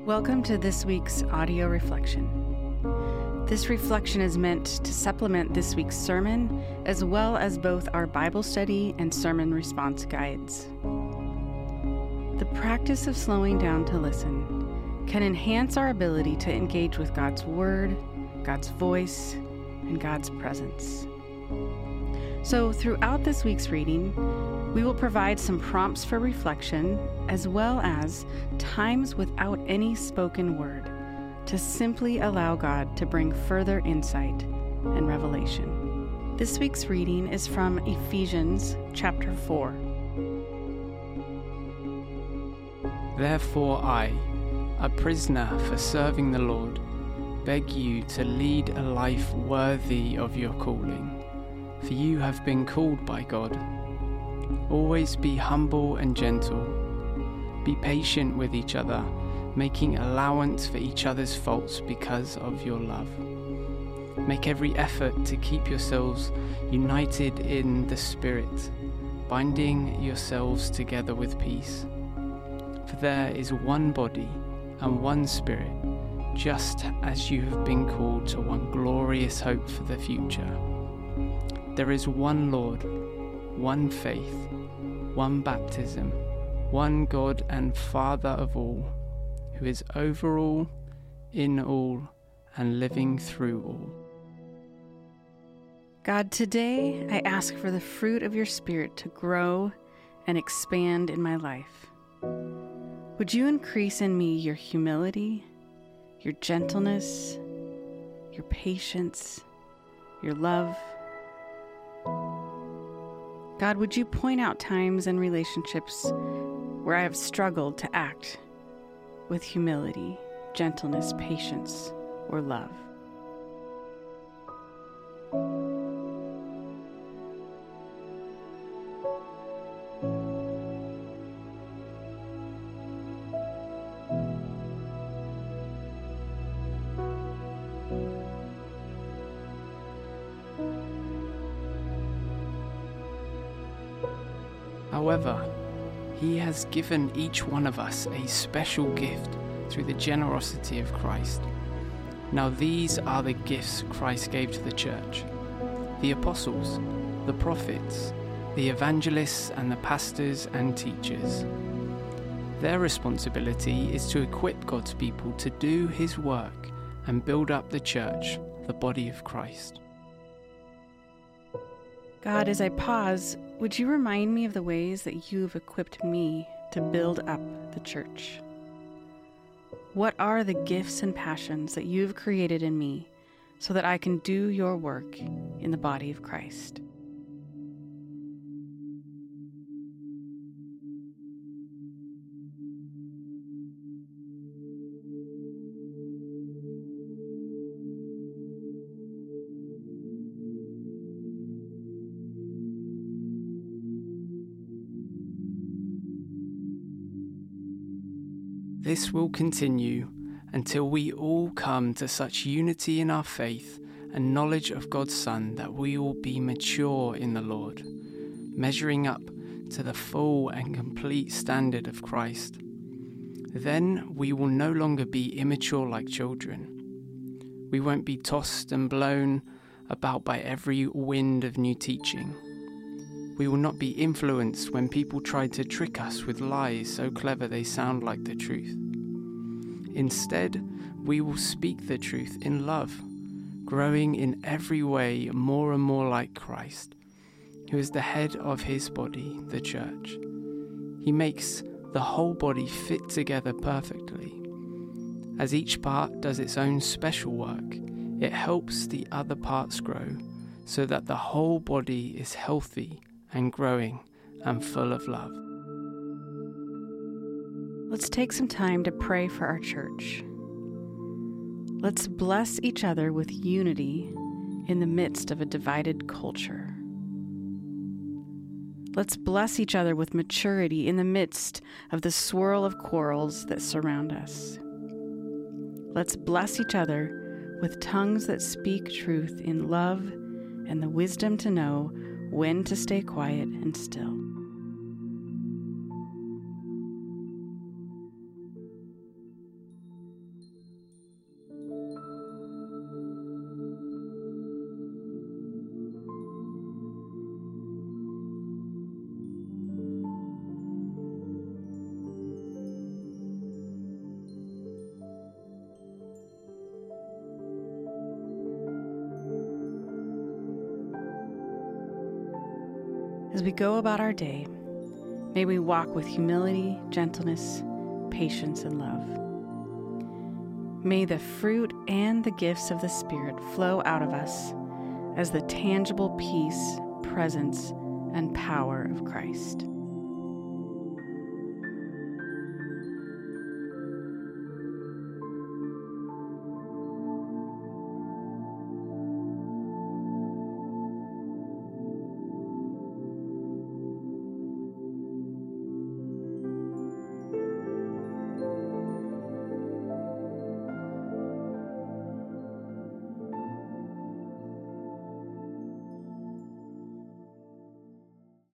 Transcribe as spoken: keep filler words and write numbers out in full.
Welcome to this week's audio reflection. This reflection is meant to supplement this week's sermon, as well as both our Bible study and sermon response guides. The practice of slowing down to listen can enhance our ability to engage with God's Word, God's voice, and God's presence. So throughout this week's reading, we will provide some prompts for reflection, as well as times without any spoken word, to simply allow God to bring further insight and revelation. This week's reading is from Ephesians chapter four. Therefore I, a prisoner for serving the Lord, beg you to lead a life worthy of your calling, for you have been called by God. Always be humble and gentle. Be patient with each other, making allowance for each other's faults because of your love. Make every effort to keep yourselves united in the Spirit, binding yourselves together with peace. For there is one body and one Spirit, just as you have been called to one glorious hope for the future. There is one Lord, one faith, one baptism, one God and Father of all, who is over all, in all, and living through all. God, today I ask for the fruit of your Spirit to grow and expand in my life. Would you increase in me your humility, your gentleness, your patience, your love? God, would you point out times and relationships where I have struggled to act with humility, gentleness, patience, or love? However, he has given each one of us a special gift through the generosity of Christ. Now these are the gifts Christ gave to the church: the apostles, the prophets, the evangelists, and the pastors and teachers. Their responsibility is to equip God's people to do his work and build up the church, the body of Christ. God, as I pause, would you remind me of the ways that you have equipped me to build up the church? What are the gifts and passions that you've created in me so that I can do your work in the body of Christ? This will continue until we all come to such unity in our faith and knowledge of God's Son that we will be mature in the Lord, measuring up to the full and complete standard of Christ. Then we will no longer be immature like children. We won't be tossed and blown about by every wind of new teaching. We will not be influenced when people try to trick us with lies so clever they sound like the truth. Instead, we will speak the truth in love, growing in every way more and more like Christ, who is the head of his body, the church. He makes the whole body fit together perfectly. As each part does its own special work, it helps the other parts grow, so that the whole body is healthy and growing and full of love. Let's take some time to pray for our church. Let's bless each other with unity in the midst of a divided culture. Let's bless each other with maturity in the midst of the swirl of quarrels that surround us. Let's bless each other with tongues that speak truth in love and the wisdom to know when to stay quiet and still. As we go about our day, may we walk with humility, gentleness, patience, and love. May the fruit and the gifts of the Spirit flow out of us as the tangible peace, presence, and power of Christ.